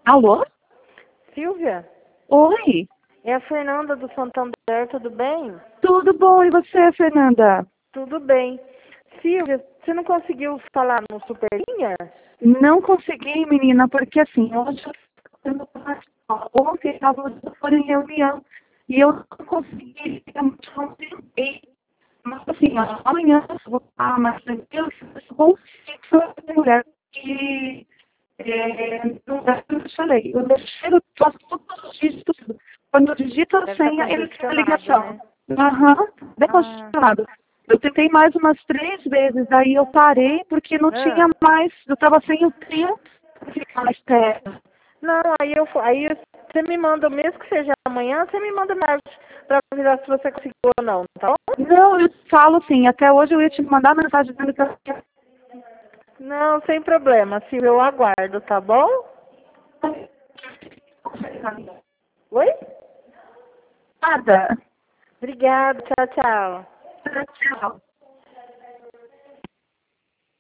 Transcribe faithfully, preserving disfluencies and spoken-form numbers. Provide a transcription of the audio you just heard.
Alô? Silvia, Oi, é a Fernanda do Santander, tudo bem? tudo bom? E você, Fernanda? Tudo bem. Silvia, você não conseguiu falar no Superlinha? Não consegui, menina, porque assim, hoje eu ontem estava em reunião e eu não consegui, não tentei. Mas assim, amanhã eu vou estar mais tranquilo, eu vou fixar essa mulher que é, não é o que eu falei. Eu deixei, eu faço todos os dígitos. Quando eu digito a Deve estar senha, ele tem a congestionado, ligação. né? Aham, bem Ah, congestionado. Eu tentei mais umas três vezes, aí eu parei porque não tinha ah. mais, eu estava sem o tempo para ficar na espera. Não, aí eu aí você me manda, mesmo que seja amanhã, você me manda mais para avisar se você conseguiu ou não, tá bom? Não, eu falo assim, até hoje eu ia te mandar mensagem dizendo que eu Não, sem problema, Silvia, eu aguardo, tá bom? Oi? nada. Obrigada, tchau, tchau. Tchau.